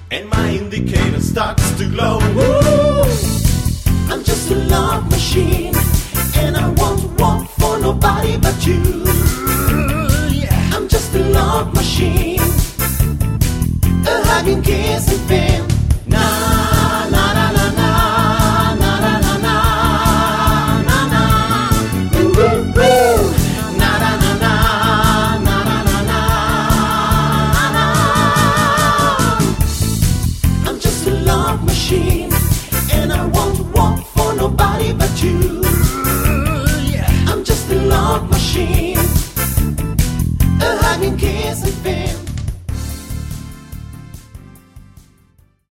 and my indicator starts to glow. Woo! I'm just a love machine, and I won't want for nobody.